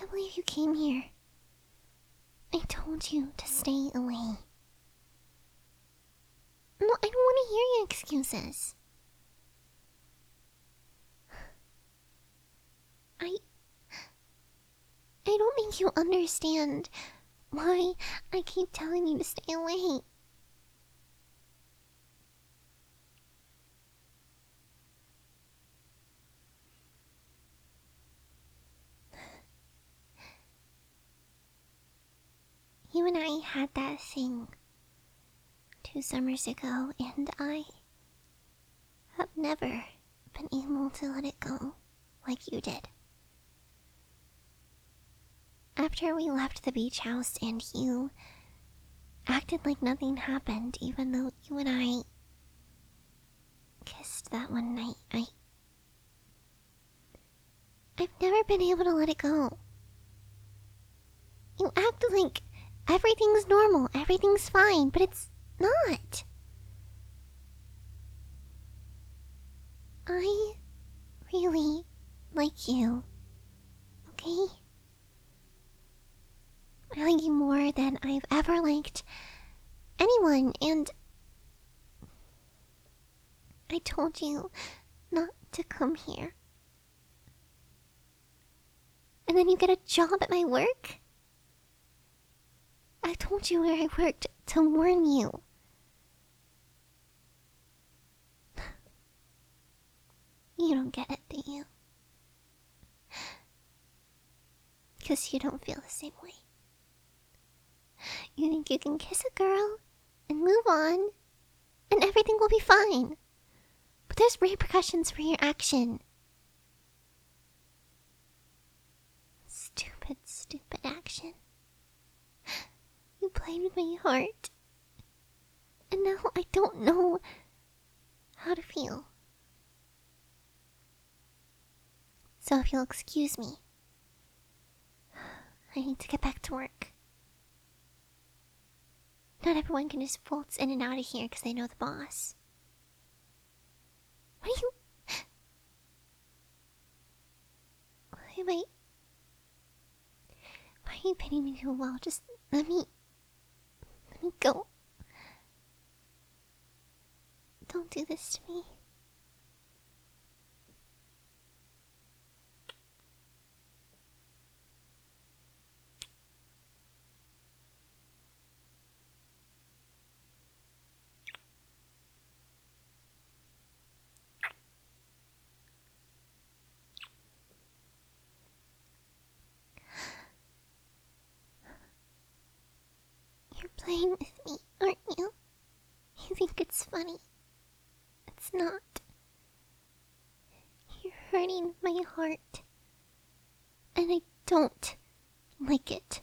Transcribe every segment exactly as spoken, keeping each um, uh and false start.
can't believe you came here. I told you to stay away. No, I don't want to hear your excuses. I... I don't think you understand why I keep telling you to stay away. You and I had that thing two summers ago, and I have never been able to let it go like you did. After we left the beach house and you acted like nothing happened, even though you and I kissed that one night, I... I've never been able to let it go. You act like everything's normal, everything's fine, but it's not. I really like you, okay? I like you more than I've ever liked anyone, and I told you not to come here. And then you get a job at my work? I told you where I worked to warn you. You don't get it, do you? Because you don't feel the same way. You think you can kiss a girl and move on, and everything will be fine. But there's repercussions for your action. Stupid, stupid action. You played with my heart. And now I don't know how to feel. So if you'll excuse me, I need to get back to work. Not everyone can just waltz in and out of here because they know the boss. What are you... Wait, wait. Why are you pitying me so well? Just let me... Let me go. Don't do this to me. You're playing with me, aren't you? You think it's funny. It's not. You're hurting my heart. And I don't like it.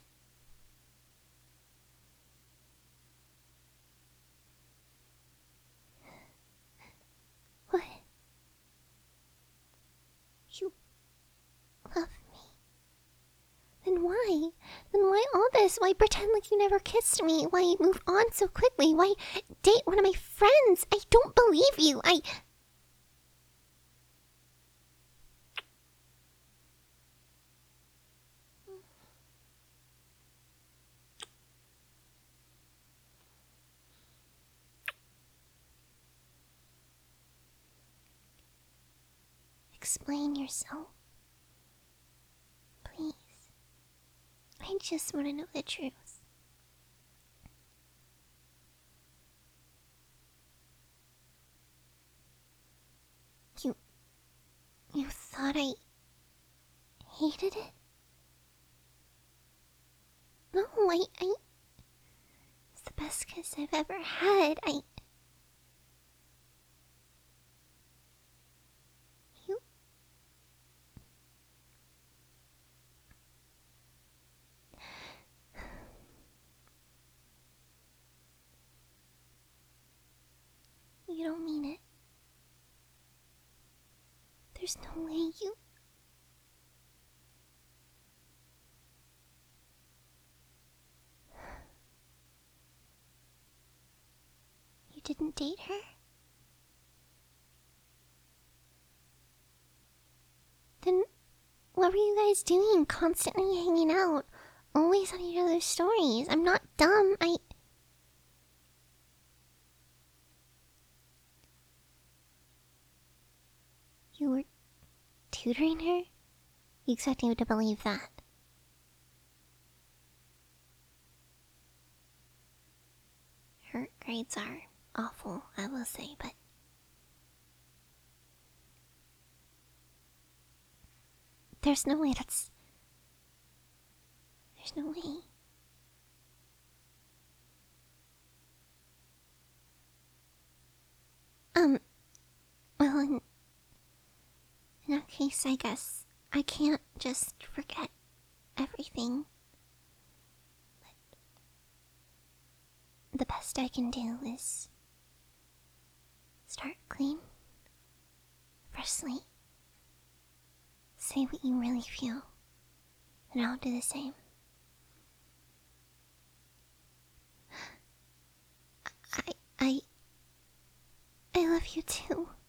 What? You love me? Then why? Then why all this? Why pretend like you never kissed me? Why move on so quickly? Why date one of my friends? I don't believe you. I... Explain yourself. Please. I just want to know the truth. You... You thought I... hated it? No, I... I... It's the best kiss I've ever had. I... You... You don't mean it. There's no way you... You didn't date her? Then what were you guys doing? Constantly hanging out. Always on each other's stories. I'm not dumb. I... You were tutoring her? You expect me to believe that? Her grades are awful, I will say, but... There's no way that's... There's no way. Um, well, in, in that case, I guess I can't just forget everything. But the best I can do is start clean, freshly, say what you really feel, and I'll do the same. I, I, I love you too.